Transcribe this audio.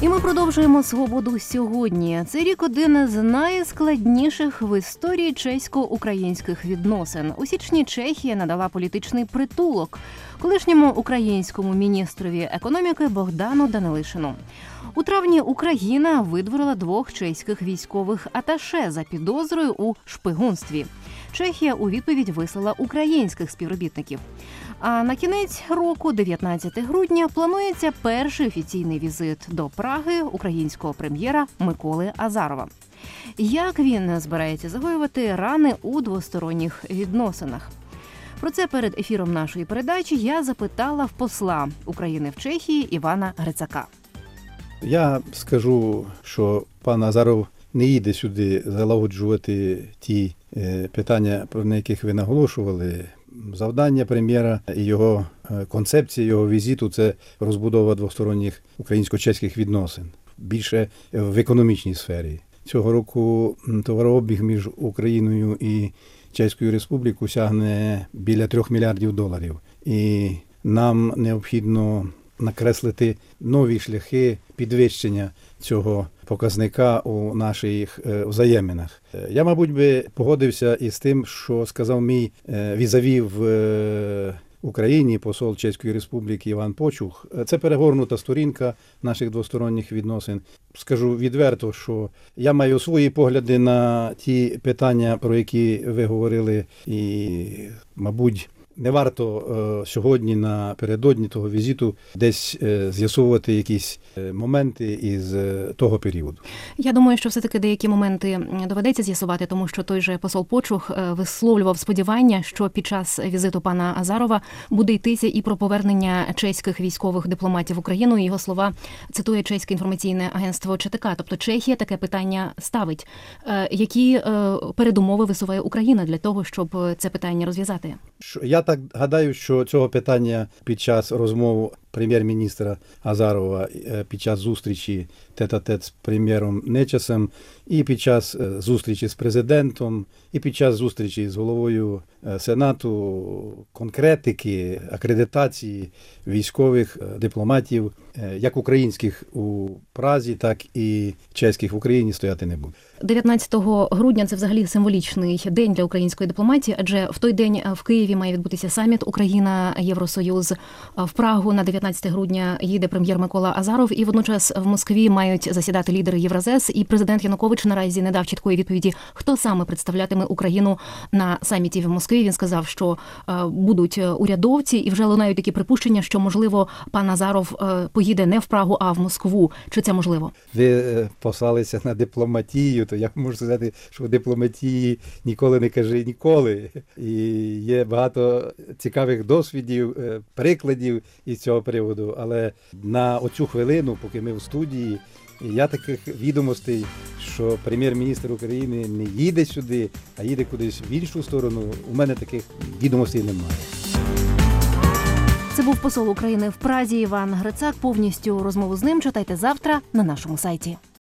І ми продовжуємо «Свободу сьогодні». Цей рік один з найскладніших в історії чесько-українських відносин. У січні Чехія надала політичний притулок колишньому українському міністрові економіки Богдану Данилишину. У травні Україна видворила 2 чеських військових аташе за підозрою у шпигунстві. Чехія у відповідь вислала українських співробітників. А на кінець року, 19 грудня, планується перший офіційний візит до Праги українського прем'єра Миколи Азарова. Як він збирається загоювати рани у двосторонніх відносинах? Про це перед ефіром нашої передачі я запитала в посла України в Чехії Івана Грицака. Я скажу, що пан Азаров не їде сюди залагоджувати ті питання, на яких ви наголошували. Завдання прем'єра і його концепція його візиту – це розбудова двосторонніх українсько-чеських відносин. Більше в економічній сфері. Цього року товарообіг між Україною і Чеською Республікою сягне біля $3 мільярдів. І нам необхідно накреслити нові шляхи підвищення цього показника у наших взаєминах. Я, мабуть, би погодився із тим, що сказав мій візаві в Україні, посол Чеської Республіки Іван Почух. Це перегорнута сторінка наших двосторонніх відносин. Скажу відверто, що я маю свої погляди на ті питання, про які ви говорили, і, мабуть, не варто сьогодні напередодні того візиту десь з'ясовувати якісь моменти із того періоду. Я думаю, що все-таки деякі моменти доведеться з'ясувати, тому що той же посол Почух висловлював сподівання, що під час візиту пана Азарова буде йтися і про повернення чеських військових дипломатів в Україну. Його слова цитує чеське інформаційне агентство ЧТК. Тобто Чехія таке питання ставить. Які передумови висуває Україна для того, щоб це питання розв'язати? Я так гадаю, що цього питання під час розмов прем'єр-міністра Азарова, під час зустрічі тет-а-тет з прем'єром Нечесом, і під час зустрічі з президентом, і під час зустрічі з головою Сенату, конкретики, акредитації військових дипломатів, як українських у Празі, так і чеських в Україні стояти не буде. 19 грудня – це взагалі символічний день для української дипломатії, адже в той день в Києві має відбутися саміт Україна-Євросоюз. В Прагу на 19 грудня їде прем'єр Микола Азаров, і водночас в Москві мають засідати лідери Євразес, і президент Янукович наразі не дав чіткої відповіді, хто саме представлятиме Україну на саміті в Москві. Він сказав, що будуть урядовці, і вже лунають такі припущення, що, можливо, пан Азаров поїде не в Прагу, а в Москву. Чи це можливо? Ви послалися на дипломатію, то я можу сказати, що в дипломатії ніколи не кажи ніколи. І є багато цікавих досвідів, прикладів із цього приводу, але на оцю хвилину, поки ми в студії, я таких відомостей, що прем'єр-міністр України не їде сюди, а їде кудись в іншу сторону, у мене таких відомостей немає. Це був посол України в Празі Іван Грицак. Повністю розмову з ним читайте завтра на нашому сайті.